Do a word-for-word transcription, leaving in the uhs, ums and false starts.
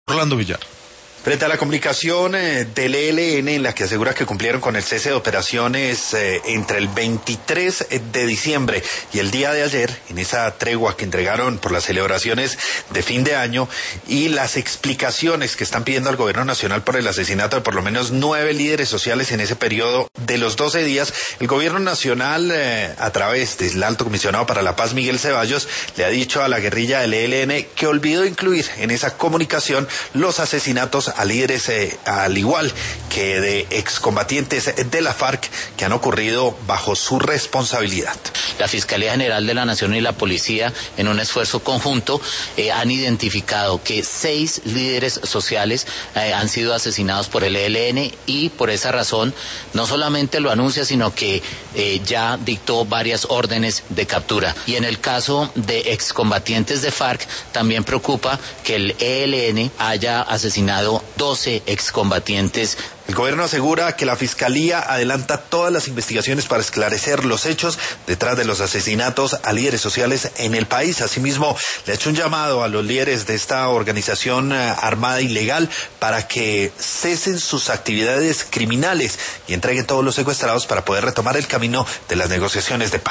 Orlando Villar. Frente a la comunicación eh, del E L N en la que asegura que cumplieron con el cese de operaciones eh, entre el veintitrés de diciembre y el día de ayer, en esa tregua que entregaron por las celebraciones de fin de año, y las explicaciones que están pidiendo al gobierno nacional por el asesinato de por lo menos nueve líderes sociales en ese periodo de los doce días, el gobierno nacional, eh, a través del alto comisionado para la paz, Miguel Ceballos, le ha dicho a la guerrilla del E L N que olvidó incluir en esa comunicación los asesinatos a líderes, eh, al igual que de excombatientes de la FARC que han ocurrido bajo su responsabilidad. La Fiscalía General de la Nación y la Policía, en un esfuerzo conjunto, eh, han identificado que seis líderes sociales eh, han sido asesinados por el E L N y por esa razón no solamente lo anuncia, sino que eh, ya dictó varias órdenes de captura. Y en el caso de excombatientes de FARC, también preocupa que el E L N haya asesinado doce excombatientes. El gobierno asegura que la Fiscalía adelanta todas las investigaciones para esclarecer los hechos detrás de los asesinatos a líderes sociales en el país. Asimismo, le ha hecho un llamado a los líderes de esta organización armada ilegal para que cesen sus actividades criminales y entreguen todos los secuestrados para poder retomar el camino de las negociaciones de paz.